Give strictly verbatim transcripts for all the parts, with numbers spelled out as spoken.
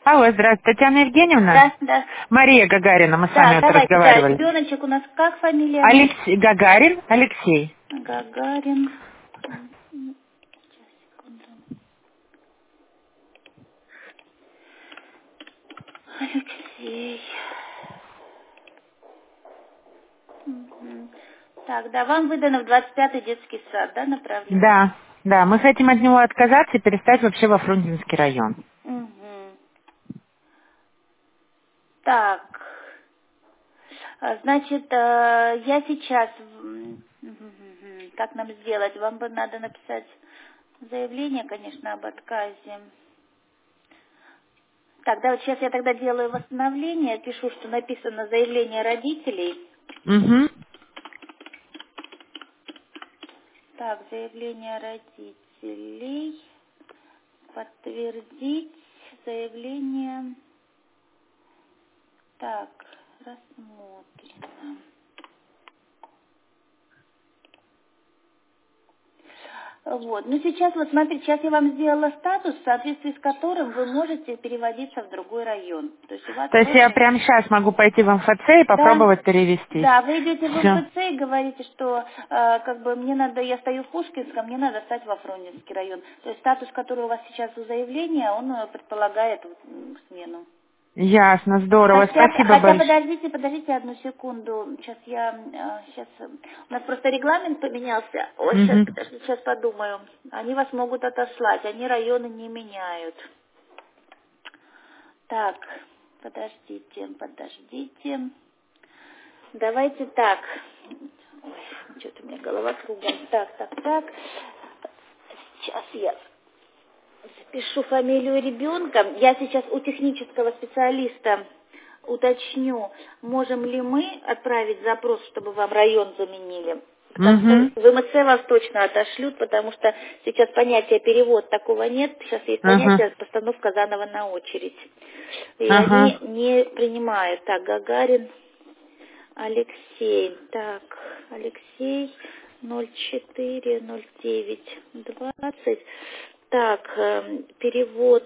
Алло, здравствуйте, Татьяна Евгеньевна? Да, да. Мария Гагарина, мы с вами Да, вот давайте, да. разговаривали. Ребеночек у нас как фамилия? Алексей Гагарин, Алексей. Гагарин. Сейчас, секунду. Алексей. Мгм. Так, да, вам выдано в двадцать пятый детский сад, да, направление? Да, да, мы хотим от него отказаться и перестать вообще во Фрунзенский район. Мгм. Так, а, значит, э, я сейчас... м, мгм. Как нам сделать? Вам бы надо написать заявление, конечно, об отказе. Так, да, вот сейчас я тогда делаю восстановление, пишу, что написано заявление родителей. Угу. Так, заявление родителей. Подтвердить заявление. Так, рассмотрено. Вот. Ну, сейчас, вот смотрите, сейчас я вам сделала статус, в соответствии с которым вы можете переводиться в другой район. То есть у вас То есть я просто... прямо сейчас могу пойти в эм эф цэ и Да, попробовать перевестись. да, вы идете в Все. эм эф цэ и говорите, что э, как бы мне надо, я стою в Пушкинском, мне надо стать во Фрунзенский район. То есть статус, который у вас сейчас у заявления, он э, предполагает м, смену. Ясно, здорово, Хотя, спасибо хотя большое. подождите, подождите одну секунду. Сейчас я, э, сейчас, э, у нас просто регламент поменялся. Ой, сейчас, Угу. подождите, сейчас подумаю. Они вас могут отослать, они районы не меняют. Так, подождите, подождите. Давайте так. Ой, что-то у меня голова кругом. Так, так, так. Сейчас я запишу фамилию ребенка. Я сейчас у технического специалиста уточню, можем ли мы отправить запрос, чтобы вам район заменили. Потому что Угу. в эм эф цэ вас точно отошлют, потому что сейчас понятия перевод такого нет. Сейчас есть Ага. понятие постановка заново на очередь. И они Ага. не принимают. Так, Гагарин Алексей. Так, Алексей ноль четыре ноль девять двадцать. Так, эм, перевод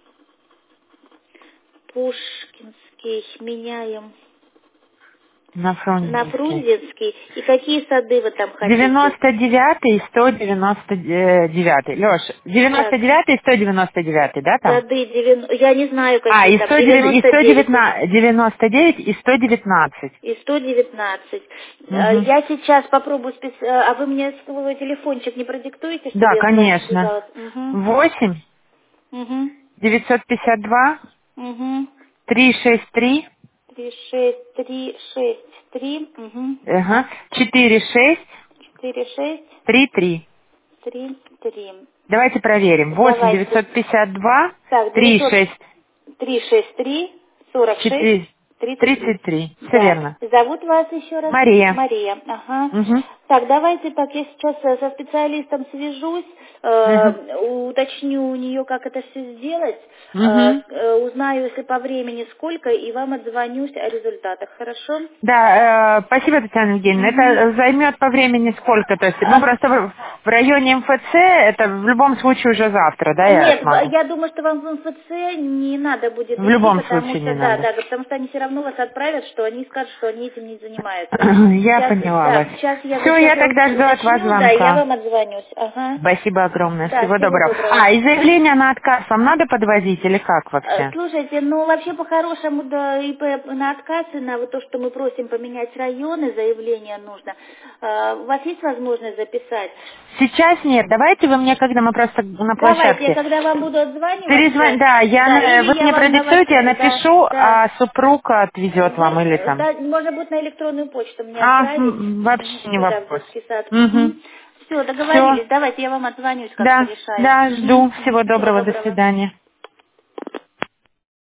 Пушкинский меняем На на Фрунзенский. Фрунзенский. И какие сады вы там хотите? девяносто девятый и сто девяносто девятый. Леш, Так, девяносто девятый и сто девяносто девятый, да, там? сады девяносто... Я не знаю, А, какие и там. сто девять, и девяносто сто девять девяносто девять и сто девятнадцать. и сто девятнадцать. Э, Угу. Я сейчас попробую... спец- э, А вы мне свой телефончик не продиктуете, чтобы Да, я с вами конечно. связалась? Угу. Восемь Угу. девятьсот пятьдесят два Угу. три шесть три Три шесть три шесть три. Угу. ага, четыре шесть Четыре шесть три три. три три. Давайте проверим. Восемь Давайте. девятьсот пятьдесят два Так, три девятьсот шесть три шесть три сорок шесть четыре тридцать три. тридцать три. Все Да. верно. Зовут вас еще раз? Мария. Мария. Ага. Угу. Так, давайте так, я сейчас э, со специалистом свяжусь, Угу. э, уточню у нее, как это все сделать, э, Угу. э, узнаю, если по времени сколько, и вам отзвонюсь о результатах. Хорошо? Да, э, спасибо, Татьяна Евгеньевна. Угу. Это займет по времени сколько? То есть, ну, А, просто в в районе эм эф цэ это в любом случае уже завтра, да, я Нет, в- смогу? я думаю, что вам в эм эф цэ не надо будет В идти, любом потому случае что, не да, надо. да, потому что они все равно вас отправят, что они скажут, что они этим не занимаются. Я Сейчас, поняла да, вас. сейчас я, Все, сейчас я я тогда жду от вас уточню, да, и я звонка. вам отзвонюсь. Ага. Спасибо огромное. Да, Всего всего доброго. доброго. А, и заявление на отказ вам надо подвозить или как Э, вообще? Слушайте, ну вообще по-хорошему, да, и по- на отказ, и на вот то, что мы просим поменять районы, заявление нужно. Э, У вас есть возможность записать? Сейчас нет. Давайте вы мне, когда мы просто на Давайте, я площадке. когда вам буду отзваниваться, Перезвон... Да, я, да, на- или вы я мне вам на вас, продиктуете, я да, напишу, да, а супруг отвезет да, вам или там. да, можно будет на электронную почту мне А, отправить м, м, вообще не сюда, в вопрос. детский сад. Угу. Все, Все. договорились, давайте я вам отзвонюсь, как Да, порешаем. да, Мгм, жду. мгм. Всего Всего доброго, до доброго. свидания.